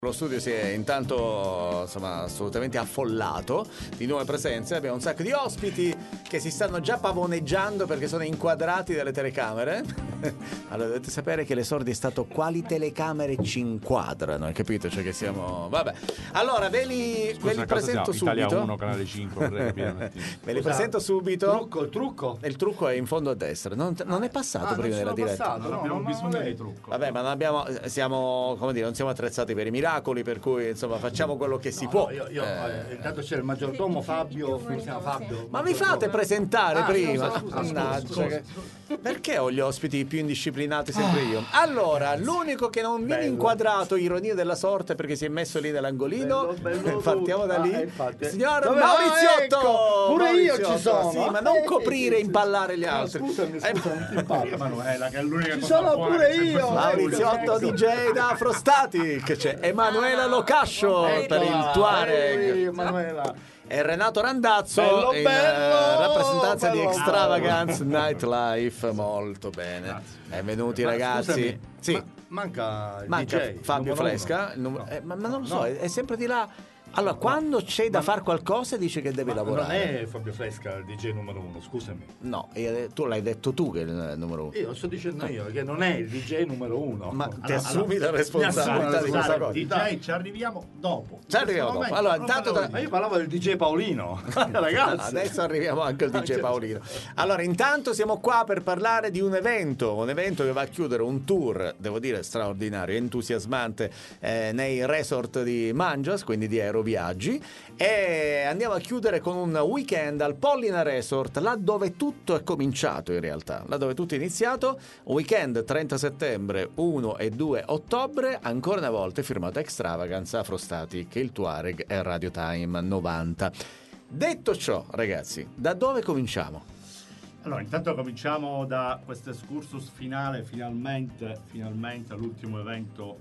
Lo studio si è intanto assolutamente affollato di nuove presenze. Abbiamo un sacco di ospiti che si stanno già pavoneggiando perché sono inquadrati dalle telecamere. Allora dovete sapere che l'esordio è stato quali telecamere ci inquadrano, hai capito? Cioè che siamo... Vabbè. Allora ve li presento subito. Italia 1, Canale 5, vorrei capire. Ve li presento subito. Il trucco? Il trucco è in fondo a destra. Non è passato prima della diretta. Non abbiamo bisogno di trucco. Vabbè, ma non abbiamo, siamo, come dire, non siamo attrezzati per i miracoli, per cui insomma facciamo quello che si può. Intanto c'è il maggiordomo Fabio, come si chiama Fabio? Ma vi fate presentare prima? Scusa. Perché ho gli ospiti più indisciplinati sempre io? Allora, l'unico che non viene inquadrato, ironia della sorte, perché si è messo lì nell'angolino. Partiamo da lì. Signor Mauriziotto! Ecco, pure io ci sono. Sì, ma non coprire e impallare gli altri. Scusami, non ti impallo. Emanuela, che è l'unica Ci cosa sono buona pure che c'è in io. questo Mauriziotto DJ da Afrostatic, c'è Emanuela Locascio per il Tuareg. Emanuela. E Renato Randazzo in rappresentanza di Extravagance Nightlife. Molto bene. Grazie. Benvenuti Ma ragazzi. scusami, Sì. Manca il Manca DJ, Fabio numero Fresca, uno. ma non lo so, è sempre di là. Allora, quando c'è da fare qualcosa dice che deve Non lavorare. è Fabio Fresca il DJ numero 1, scusami. No, tu l'hai detto tu che è il numero uno. Io lo sto dicendo io che non è il DJ numero 1. Ma ti assumi la responsabilità Mi assumo di la questa cosa? DJ, ci arriviamo dopo. Ci arriviamo dopo. Allora, intanto Ma io parlavo del DJ Paolino. Ragazzi. adesso arriviamo anche al DJ Paolino. Allora, intanto siamo qua per parlare di un evento che va a chiudere un tour, devo dire, straordinario, entusiasmante, nei resort di Mangias, quindi di Aeroviaggi, e andiamo a chiudere con un weekend al Pollina Resort, là dove tutto è cominciato in realtà, là dove tutto è iniziato. Un weekend 30 settembre, 1 e 2 ottobre, ancora una volta firmato Extravagance, Afrostatic, il Tuareg e Radio Time 90. Detto ciò, ragazzi, da dove cominciamo? Allora, intanto cominciamo da questo excursus finale, finalmente l'ultimo evento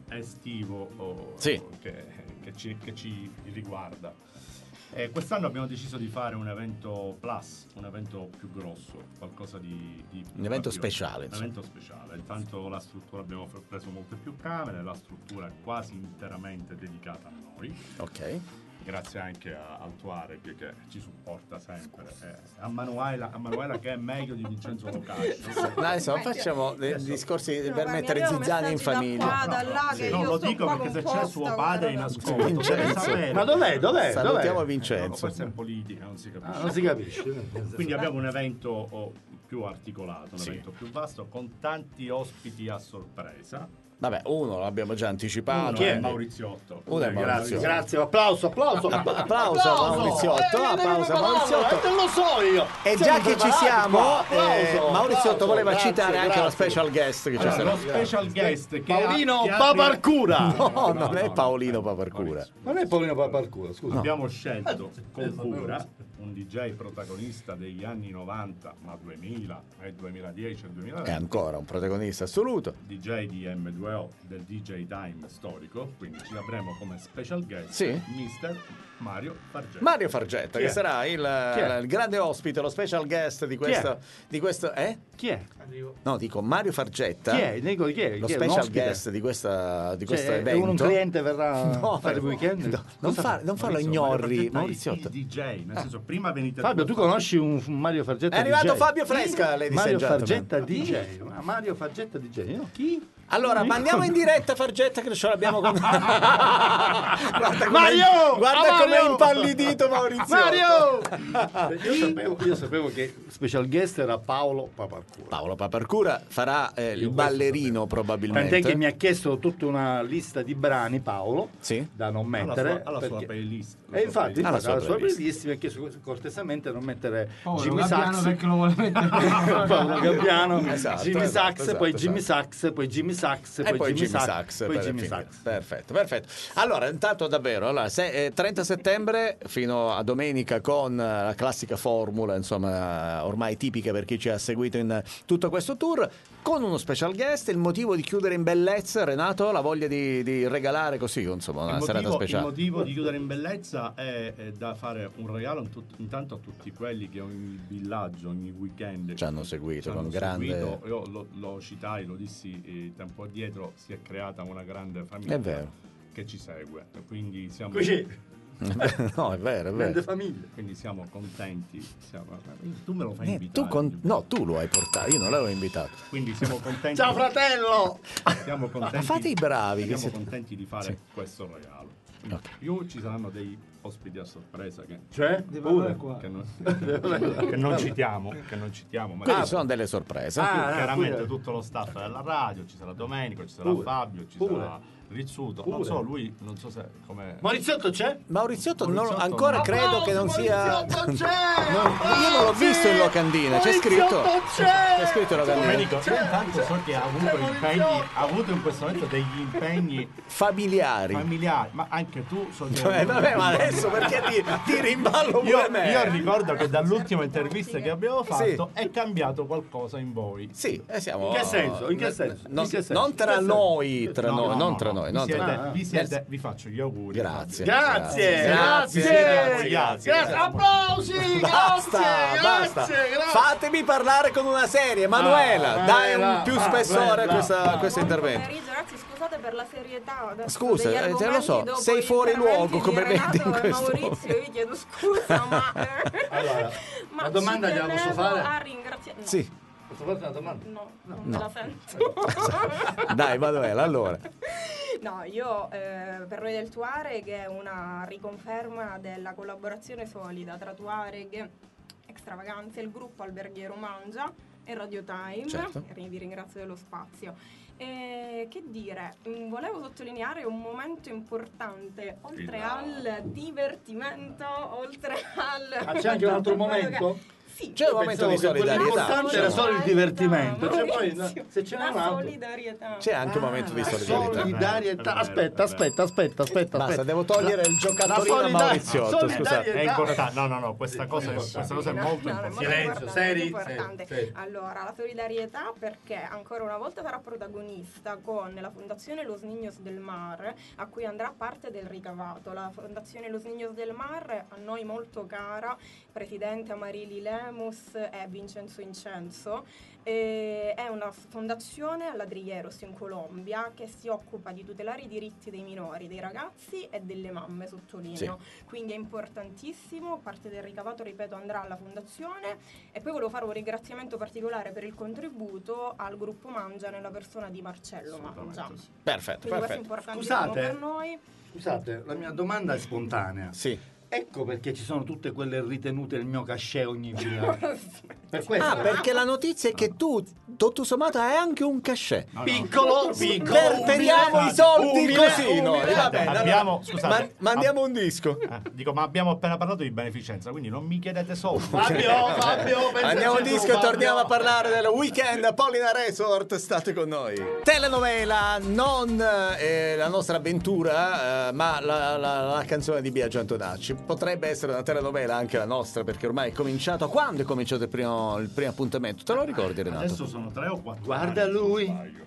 estivo Sì. che ci riguarda. Quest'anno abbiamo deciso di fare un evento plus, un evento più grosso, qualcosa di Un evento speciale. Un evento speciale. Intanto la struttura, abbiamo preso molte più camere, la struttura è quasi interamente dedicata a noi. Ok. Grazie anche al Tuareg che ci supporta sempre, a Manuela che è meglio di Vincenzo Locascio. Adesso facciamo dei discorsi per mettere zizzania in famiglia. Non lo dico perché se c'è suo padre in ascolto, Vincenzo. Ma dov'è? Salutiamo No, Vincenzo. questa è in politica, non si capisce. Non si capisce. Quindi abbiamo un evento più articolato, un Sì. evento più vasto, con tanti ospiti a sorpresa. Vabbè, uno l'abbiamo già anticipato. Uno è Mauriziotto. Uno è Mauriziotto. Grazie, applauso. Applauso a Mauriziotto. Applauso a Mauriziotto. Non lo so io. E già che ci siamo, Mauriziotto voleva grazie, citare anche grazie. lo special guest che c'è Allora, stato. lo special guest che Paolino che ha- Paparcura. No, non è Paolino Paparcura. Non è Paolino Paparcura, scusa. Abbiamo scelto con cura un DJ protagonista degli anni 90, ma 2000, 2010 e 2020. È ancora un protagonista assoluto. DJ di M2O, del DJ Time storico, quindi ci avremo come special guest Sì. Mister Mario Fargetta. Mario Fargetta, Chi che è? sarà Chi è? il grande ospite, lo special guest di questo. Chi è? No, dico Mario Fargetta. Chi è? Dico, chi è? Lo Chi è? Un special ospite? guest di questo Cioè, evento. un cliente verrà No, a fare il weekend? no, non farlo Maurizio, ignorri, Mario Fargetta è Mauriziotto. il DJ, nel senso prima venite Fabio, tu conosci un Mario Fargetta È arrivato DJ? Fabio Fresca, ladies and Mario gentlemen. Fargetta DJ. Mario Fargetta DJ. No, chi? Allora, mandiamo in diretta Fargetta che ce l'abbiamo con... guarda Mario! come è Mario! impallidito Maurizio. Io sapevo che special guest era Paolo Paparcura. Paolo Paparcura farà il ballerino probabilmente. Tant'è che mi ha chiesto tutta una lista di brani, Paolo, Sì. da non alla mettere. sua perché- playlist. E infatti, Alla alla sua sua playlist. playlist mi ha chiesto cortesemente non mettere Oh, Jimmy Gabbiano Sax, perché lo vuole mettere. Paolo Gabbiano, Esatto, Jimmy esatto, Sax, esatto, poi esatto. Jimmy Sax, poi Jimmy Sax, E poi Jimmy Sax, poi per Jimmy finire. Sax. Perfetto. Allora, intanto davvero, 30 settembre fino a domenica con la classica formula, insomma, ormai tipica per chi ci ha seguito in tutto questo tour, con uno special guest. Il motivo di chiudere in bellezza, Renato, la voglia di regalare così, insomma, una serata Il speciale. motivo di chiudere in bellezza è da fare un regalo intanto a tutti quelli che ogni villaggio, ogni weekend Ci hanno seguito ci hanno con grande... seguito. Io lo citai, lo dissi tempo addietro, si è creata una grande famiglia. È vero. che ci segue. Quindi siamo... Così. No, è vero, è Grande vero. famiglia. Quindi siamo contenti. Tu me lo fai invitare. No, tu lo hai portato, io non l'avevo invitato. Quindi siamo contenti. Ciao fratello! Siamo contenti. Fate i bravi. Siamo che siete- contenti di fare Sì. questo regalo. Quindi Ok. più ci saranno dei ospiti a sorpresa che, Cioè? Pure. che non citiamo. Ma Quindi sono delle sorprese. chiaramente pure. tutto lo staff della radio, ci sarà Domenico, ci sarà Pure. Fabio, ci Pure. sarà Rizzuto. Pure. Non so, lui non so se come. Mauriziotto c'è? Mauriziotto, Mauriziotto ancora no. credo che non sia. Mauriziotto c'è! Io non l'ho visto in locandina, c'è scritto. C'è scritto in locandina. Domenico, io intanto so che ha avuto impegni, ha avuto in questo momento degli impegni Familiari. familiari, ma anche tu so che Vabbè, ma adesso perché ti rimballo pure me? io ricordo che dall'ultima intervista che abbiamo fatto Sì. è cambiato qualcosa in voi. Sì, siamo. In che senso? In che senso? Non, In che senso? non tra In che senso? noi, tra No, noi, no, non no, tra no. noi. Non tra noi. Vi faccio gli auguri. Grazie. Grazie, Grazie. grazie, Grazie. grazie, applausi, Basta, grazie, basta. grazie. Fatemi parlare con una serie. Manuela, dai un più spessore a Manuela. questo intervento. Buon pomeriggio, ragazzi, scusate per la serietà. adesso Scusa, degli te lo argomenti so, dopo sei gli fuori interventi luogo, come di vedi in Renato e questo Maurizio, io chiedo scusa, ma Allora, ma la domanda ci gliela posso tenevo fare? a ringraziare. No, Sì, Posso farti una domanda? no, non me la sento. dai Manuela, allora. No, io per noi del Tuareg è una riconferma della collaborazione solida tra Tuareg, Extravaganze, il gruppo alberghiero Mangia e Radio Time. Certo. E vi ringrazio dello spazio. Che dire, volevo sottolineare un momento importante, oltre Il- al divertimento, oltre al... Ah, c'è anche un altro tutto quello momento? che- Sì. C'è un momento di solidarietà. L'importante era solo il divertimento. Cioè, poi, Maurizio, se ce n'è un la altro. solidarietà. C'è anche un momento di solidarietà. Solidarietà. È Aspetta, vero. aspetta. Basta, devo togliere il giocattolino a Mauriziotto, scusate. È importante. No, questa cosa è molto importante. Silenzio, seri, seri. Allora, la solidarietà perché ancora una volta sarà protagonista con la Fondazione Los Niños del Mar, a cui andrà parte del ricavato. La Fondazione Los Niños del Mar, a noi molto cara, presidente Amarili Lemus e Vincenzo Incenso, è una fondazione a Ladrilleros in Colombia che si occupa di tutelare i diritti dei minori, dei ragazzi e delle mamme, sottolineo. Quindi è importantissimo, parte del ricavato, ripeto, andrà alla fondazione. E poi volevo fare un ringraziamento particolare per il contributo al gruppo Mangia nella persona di Marcello Mangia. Assolutamente sì. Perfetto, Quindi questo è perfetto. importantissimo Scusate. per noi. Scusate, la mia domanda è spontanea. Sì. Ecco perché ci sono tutte quelle ritenute il mio cachet ogni via. Per questo. Ah, perché la notizia è che tu, tutto sommato, hai anche un cachet. No, no. Piccolo. Verteriamo i soldi umile, così umile. noi. Va bene, Abbiamo- allora, scusate, mandiamo un disco. Dico, ma abbiamo appena parlato di beneficenza, quindi non mi chiedete soldi. Fabio, pensaci Andiamo un tu, disco e Fabio. torniamo a parlare del weekend a Polina Resort. State con noi. Telenovela, non la nostra avventura, ma la canzone di Biagio Antonacci. Potrebbe essere una telenovela anche la nostra, perché ormai è cominciato. Quando è cominciato il primo appuntamento? Te lo ricordi, Renato? Adesso sono 3 o 4 Guarda anni, se non lui. sbaglio.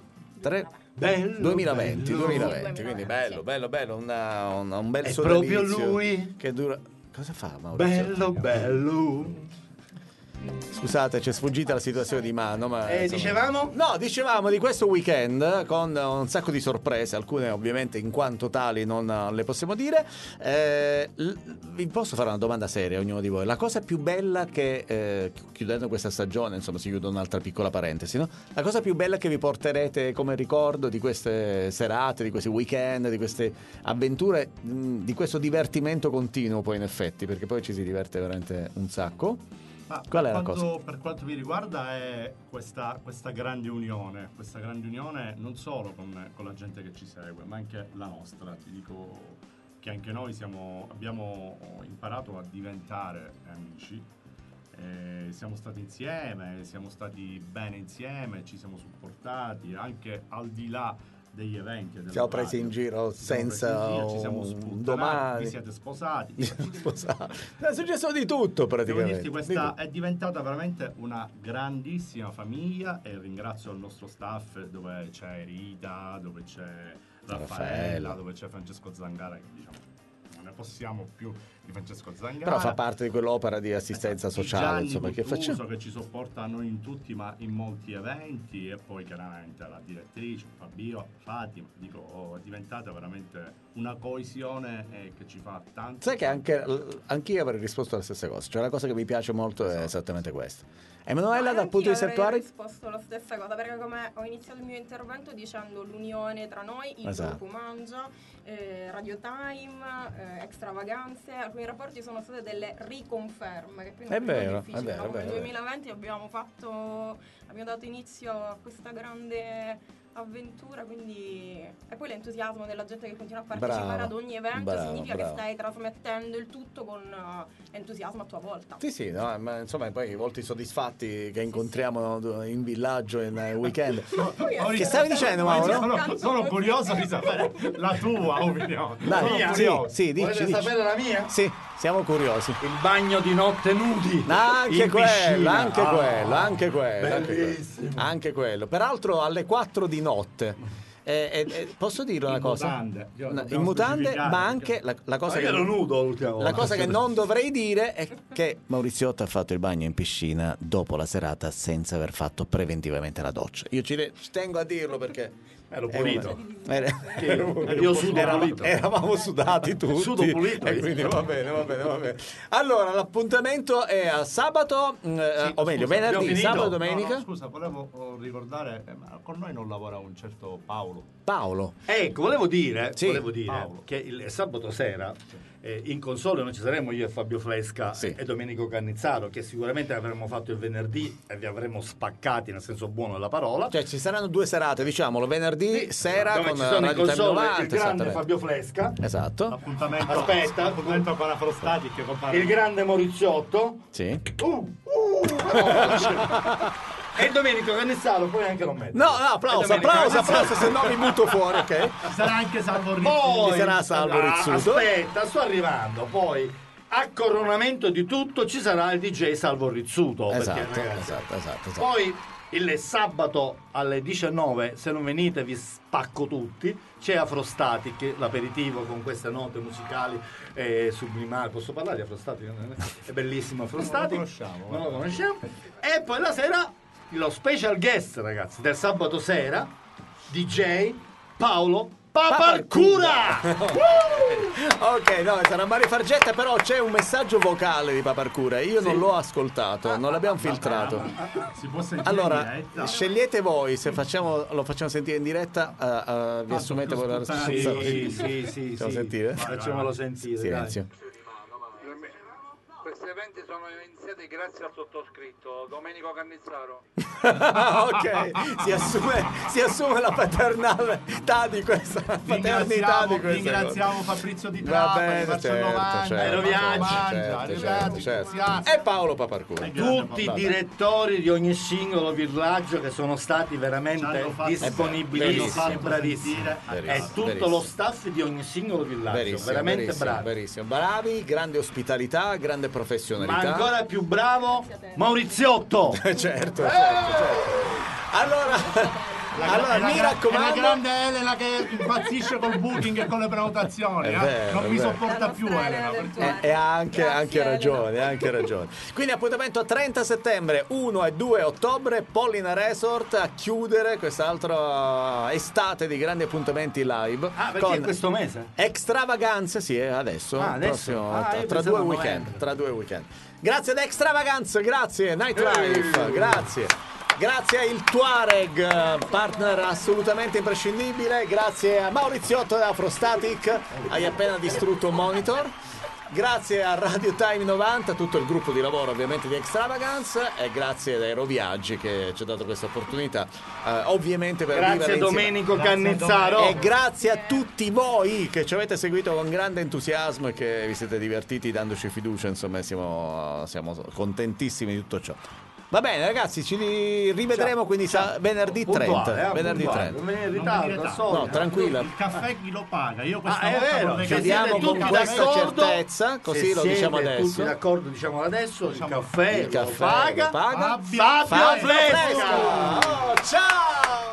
2020, bello. 2020, quindi bello, un bel È sodalizio proprio lui. che dura. Cosa fa Maurizio? Bello. Scusate, c'è sfuggita la situazione di mano, ma insomma. Dicevamo? No, dicevamo di questo weekend con un sacco di sorprese, alcune ovviamente in quanto tali non le possiamo dire. Vi posso fare una domanda seria a ognuno di voi? La cosa più bella che, chiudendo questa stagione, insomma si chiude un'altra piccola parentesi, no? La cosa più bella che vi porterete come ricordo di queste serate, di questi weekend, di queste avventure, di questo divertimento continuo poi in effetti, perché poi ci si diverte veramente un sacco. Ma Qual è la per quanto mi riguarda è questa grande unione non solo con la gente che ci segue, ma anche la nostra. Ti dico che anche noi abbiamo imparato a diventare amici, siamo stati insieme, siamo stati bene insieme, ci siamo supportati anche al di là degli eventi. Siamo presi in giro senza ci siamo un spuntati, domani. vi siete sposati. È successo di tutto Devo praticamente. dirti, questa è diventata veramente una grandissima famiglia e ringrazio il nostro staff dove c'è Rita, dove c'è Raffaella, dove c'è Francesco Zangara, che diciamo non ne possiamo più di Francesco Zangara. Però fa parte di quell'opera di assistenza sociale, Gianni insomma, che Guttuso, facciamo. che ci sopporta noi in tutti, ma in molti eventi, e poi chiaramente la direttrice Fabio, Fatima, dico, è diventata veramente una coesione che ci fa tanto. Sai che anch'io avrei risposto alla stessa cosa, cioè la cosa che mi piace molto è esattamente questa. Emanuela, dal punto di vista attuale? Ho risposto la stessa cosa, perché come ho iniziato il mio intervento dicendo l'unione tra noi, il Esatto. gruppo Mangia, Radio Time, Extravaganze, alcuni rapporti sono state delle riconferme, che quindi È vero, difficile, è vero, no? è Nel vero. 2020 abbiamo dato inizio a questa grande avventura, quindi e poi l'entusiasmo della gente che continua a partecipare Brava, ad ogni evento brava, significa brava. che stai trasmettendo il tutto con entusiasmo a tua volta. Sì, no, ma insomma poi i volti soddisfatti che incontriamo in villaggio in weekend. Che stavi dicendo, Mauro? Sono curioso di sapere la tua opinione. Dai, Sono sì, curioso. sì, Volete dici. sapere la mia? Sì, siamo curiosi. Il bagno di notte nudi. Anche in quello, piscina. anche quello. Bellissimo. Anche quello. Peraltro alle 4 di notte. Posso dire una In cosa? mutande. Io In dobbiamo mutande, specificare, ma anche la cosa Ma io che ero nudo l'ultima volta. la cosa che non dovrei dire è che Mauriziotto ha fatto il bagno in piscina dopo la serata senza aver fatto preventivamente la doccia. Io ci tengo a dirlo perché Ero pulito. io sudo pulito. Eravamo sudati tutti. Sudo pulito. E quindi va bene. Allora, l'appuntamento è a sabato, o meglio, scusa, venerdì, abbiamo finito? sabato e No, domenica. no, scusa, volevo ricordare, ma con noi non lavora un certo Paolo. Paolo. Ecco, volevo dire Sì. Paolo. che il sabato sera in console noi ci saremmo io e Fabio Flesca Sì. e Domenico Cannizzaro, che sicuramente avremmo fatto il venerdì e vi avremmo spaccati nel senso buono della parola. Cioè ci saranno 2 serate, diciamolo, venerdì sera dove con ci sono in Radio Time console 90, il grande esattamente. Fabio Flesca, Esatto. Appuntamento con Afrostati che compare. il grande Mauriziotto Sì. e Domenico Cannizzaro, poi anche lo metto. No, applauso, se no mi butto fuori, ok? Ci sarà anche Salvo Rizzuto. Poi Ci sarà Salvo Rizzuto. Aspetta, sto arrivando. Poi a coronamento di tutto ci sarà il DJ Salvo Rizzuto. Esatto, perché, ragazzi, esatto. poi il sabato alle 19, se non venite vi spacco tutti. C'è Afrostatic, l'aperitivo con queste note musicali sublimali. Posso parlare di Afrostatic? È bellissimo Afrostatic. Non lo conosciamo. E poi la sera lo special guest, ragazzi, del sabato sera, DJ Paolo Paparcura. Ok, no, sarà Mario Fargetta, però c'è un messaggio vocale di Paparcura. Io non l'ho ascoltato, non l'abbiamo filtrato. Si può sentire Allora, in diretta? scegliete voi se lo facciamo sentire in diretta, vi assumete voi la responsabilità. Sì. Facciamo sentire? Facciamolo sentire. Silenzio. Questi eventi sono iniziati grazie al sottoscritto Domenico Cannizzaro. Ok, si assume la paternità di questa paternità di questa Ringraziamo cosa. Fabrizio Di Va Trappa, bene, Marcello certo. E Paolo Paparcura. Tutti i direttori di ogni singolo villaggio che sono stati veramente disponibilissimi, bravissimi. È tutto lo staff di ogni singolo villaggio, veramente bravi. Verissimo. Bravi, grande ospitalità, grande Ma professionalità. ancora più bravo Mauriziotto. certo. Allora mi È raccomando. la grande Elena che impazzisce col booking e con le prenotazioni. È vero, non è mi vero. sopporta più Elena. E ha anche Grazie, ragione. Quindi appuntamento a 30 settembre, 1 e 2 ottobre, Pollina Resort a chiudere quest'altra estate di grandi appuntamenti live. Perché con è questo mese? Extravaganze, sì, è adesso. Adesso? Io Tra pensavo 2 weekend. Grazie ad Extravaganze, grazie Nightlife, grazie. Grazie a Il Tuareg, partner assolutamente imprescindibile. Grazie a Mauriziotto da Afrostatic, hai appena distrutto un monitor. Grazie a Radio Time 90, tutto il gruppo di lavoro ovviamente di Extravagance, e grazie ad Aeroviaggi che ci ha dato questa opportunità, ovviamente per Grazie vivere insieme. Domenico Cannizzaro. E grazie a tutti voi che ci avete seguito con grande entusiasmo e che vi siete divertiti dandoci fiducia, insomma siamo contentissimi di tutto ciò. Va bene ragazzi, ci rivedremo quindi venerdì 30. Venerdì 30. Non viene in ritardo, al solito. No, tranquilla. Il caffè chi lo paga? Io questa è volta vero, vorrei che chiediamo siete con tutti questa d'accordo? certezza, così Se lo diciamo siete adesso. tutti d'accordo, diciamo adesso, il caffè Il caffè lo paga lo paga Fabio Fabio Fabio Flesca. Flesca. Oh, ciao!